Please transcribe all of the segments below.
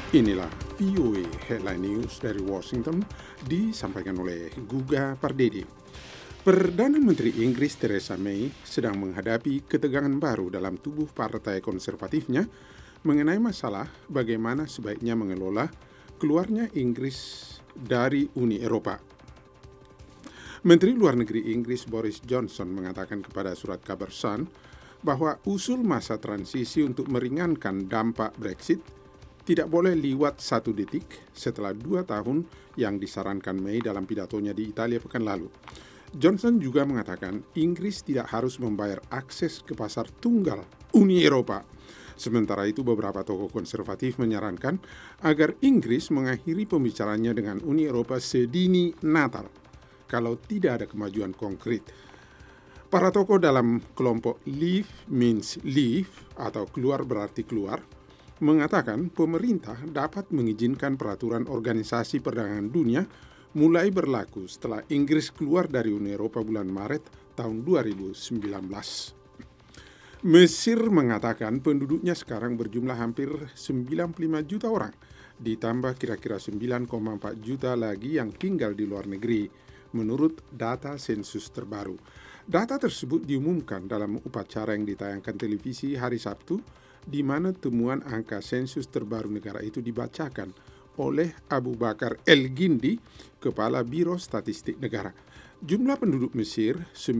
Inilah VOA Headline News dari Washington disampaikan oleh Guga Pardede. Perdana Menteri Inggris Theresa May sedang menghadapi ketegangan baru dalam tubuh partai konservatifnya mengenai masalah bagaimana sebaiknya mengelola keluarnya Inggris dari Uni Eropa. Menteri Luar Negeri Inggris Boris Johnson mengatakan kepada surat kabar Sun bahwa usul masa transisi untuk meringankan dampak Brexit tidak boleh liwat 1 detik setelah 2 tahun yang disarankan May dalam pidatonya di Italia pekan lalu. Johnson juga mengatakan Inggris tidak harus membayar akses ke pasar tunggal Uni Eropa. Sementara itu beberapa tokoh konservatif menyarankan agar Inggris mengakhiri pembicaranya dengan Uni Eropa sedini Natal kalau tidak ada kemajuan konkret. Para tokoh dalam kelompok Leave Means Leave atau keluar berarti keluar mengatakan pemerintah dapat mengizinkan peraturan Organisasi Perdagangan Dunia mulai berlaku setelah Inggris keluar dari Uni Eropa bulan Maret tahun 2019. Mesir mengatakan penduduknya sekarang berjumlah hampir 95 juta orang, ditambah kira-kira 9,4 juta lagi yang tinggal di luar negeri, menurut data sensus terbaru. Data tersebut diumumkan dalam upacara yang ditayangkan televisi hari Sabtu, di mana temuan angka sensus terbaru negara itu dibacakan oleh Abu Bakar El-Gindi, Kepala Biro Statistik Negara. Jumlah penduduk Mesir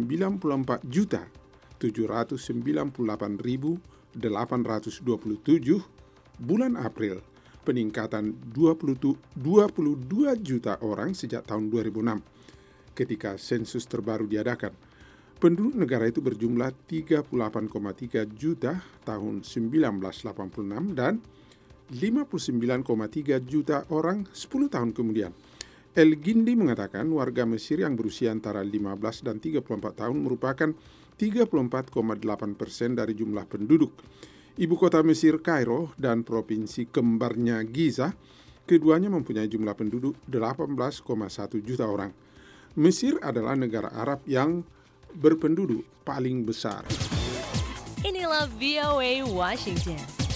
94.798.827 bulan April, peningkatan 22 juta orang sejak tahun 2006 ketika sensus terbaru diadakan. Penduduk negara itu berjumlah 38,3 juta tahun 1986 dan 59,3 juta orang 10 tahun kemudian. El-Gindi mengatakan warga Mesir yang berusia antara 15 dan 34 tahun merupakan 34,8% dari jumlah penduduk. Ibu kota Mesir, Kairo, dan provinsi kembarnya Giza, keduanya mempunyai jumlah penduduk 18,1 juta orang. Mesir adalah negara Arab yang berpenduduk paling besar. Inilah VOA Washington.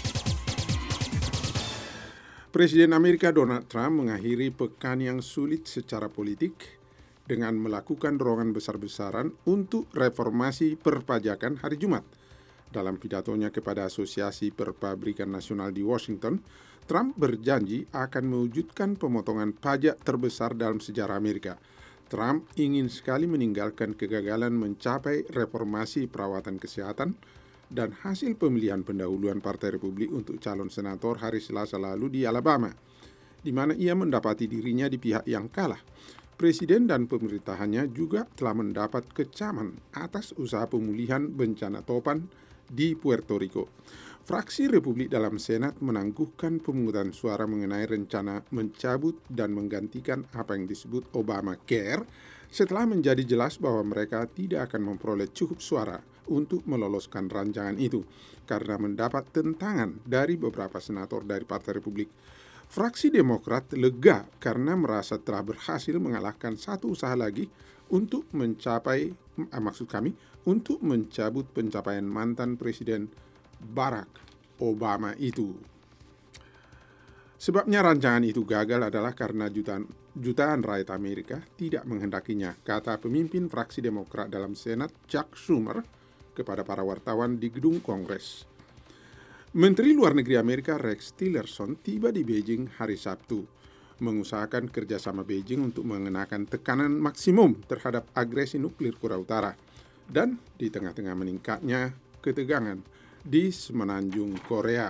Presiden Amerika Donald Trump mengakhiri pekan yang sulit secara politik dengan melakukan dorongan besar-besaran untuk reformasi perpajakan hari Jumat. Dalam pidatonya kepada Asosiasi Perpabrikan Nasional di Washington, Trump berjanji akan mewujudkan pemotongan pajak terbesar dalam sejarah Amerika. Trump ingin sekali meninggalkan kegagalan mencapai reformasi perawatan kesehatan dan hasil pemilihan pendahuluan Partai Republik untuk calon senator hari Selasa lalu di Alabama, di mana ia mendapati dirinya di pihak yang kalah. Presiden dan pemerintahannya juga telah mendapat kecaman atas usaha pemulihan bencana topan di Puerto Rico. Fraksi Republik dalam Senat menangguhkan pemungutan suara mengenai rencana mencabut dan menggantikan apa yang disebut Obamacare setelah menjadi jelas bahwa mereka tidak akan memperoleh cukup suara untuk meloloskan rancangan itu karena mendapat tentangan dari beberapa senator dari Partai Republik. Fraksi Demokrat lega karena merasa telah berhasil mengalahkan satu usaha lagi untuk untuk mencabut pencapaian mantan Presiden Barack Obama itu. Sebabnya rancangan itu gagal adalah karena jutaan rakyat Amerika tidak menghendakinya, kata pemimpin fraksi Demokrat dalam Senat Chuck Schumer kepada para wartawan di gedung Kongres. Menteri Luar Negeri Amerika Rex Tillerson tiba di Beijing hari Sabtu, mengusahakan kerjasama Beijing untuk mengenakan tekanan maksimum terhadap agresi nuklir Korea Utara dan di tengah-tengah meningkatnya ketegangan di semenanjung Korea.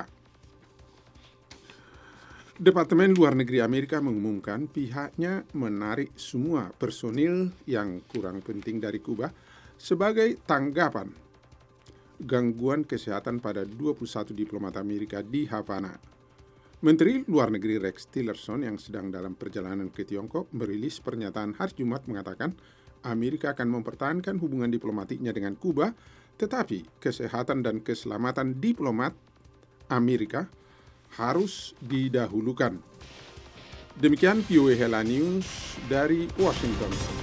Departemen Luar Negeri Amerika mengumumkan pihaknya menarik semua personil yang kurang penting dari Kuba sebagai tanggapan gangguan kesehatan pada 21 diplomat Amerika di Havana. Menteri Luar Negeri Rex Tillerson yang sedang dalam perjalanan ke Tiongkok merilis pernyataan hari Jumat mengatakan Amerika akan mempertahankan hubungan diplomatiknya dengan Kuba, tetapi kesehatan dan keselamatan diplomat Amerika harus didahulukan. Demikian VOA Headline News dari Washington.